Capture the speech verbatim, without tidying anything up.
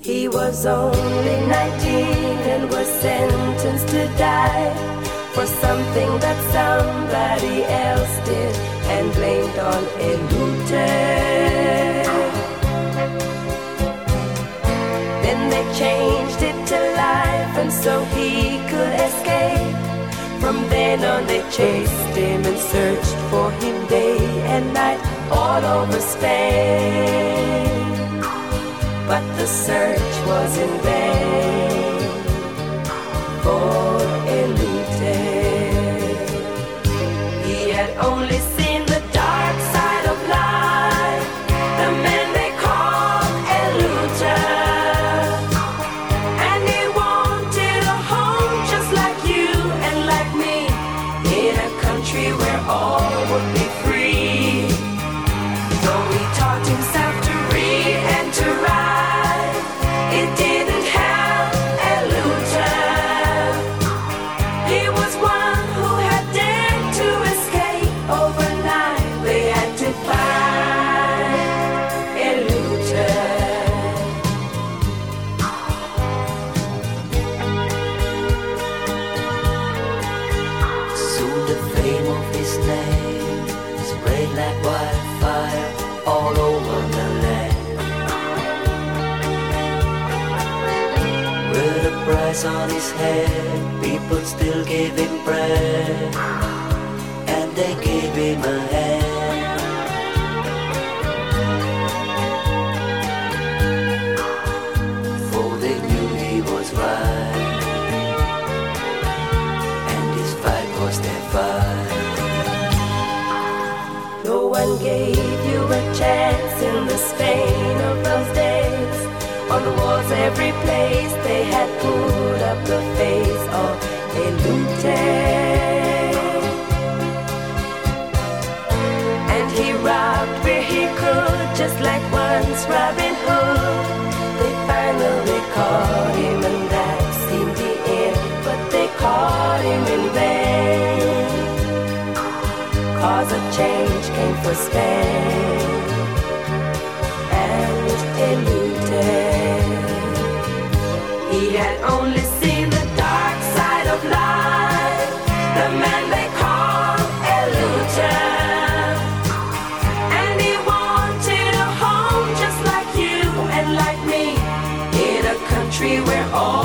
He was only nineteen and was sentenced to die for something that somebody else did and blamed on a looter. Then they changed it to life and so he could escape. From then on they chased him and searched for him day and night all over Spain. But the search was in vain for Elute. He had only seen the dark side of life, the man they called Elute. And he wanted a home just like you and like me, in a country where all would be free. Though he taught himself to read and to write, it didn't help Elute. He was one who had dared to escape overnight. They had to find Elute. Soon the fame of his name spread like wildfire all over the land. With a price on his head, people still gave him bread, and they gave him a hand. For they knew he was right, and his fight was their fight. No one gave you a chance in the Spain of those days. On the walls every place they had put up the face of Elute. And he robbed where he could, just like once Robin Hood. They finally caught him and that seemed the end, but they caught him in vain. Cause a change came for Spain and Elute. He had only seen the dark side of life, the man they called Elute. And he wanted a home just like you and like me, in a country where all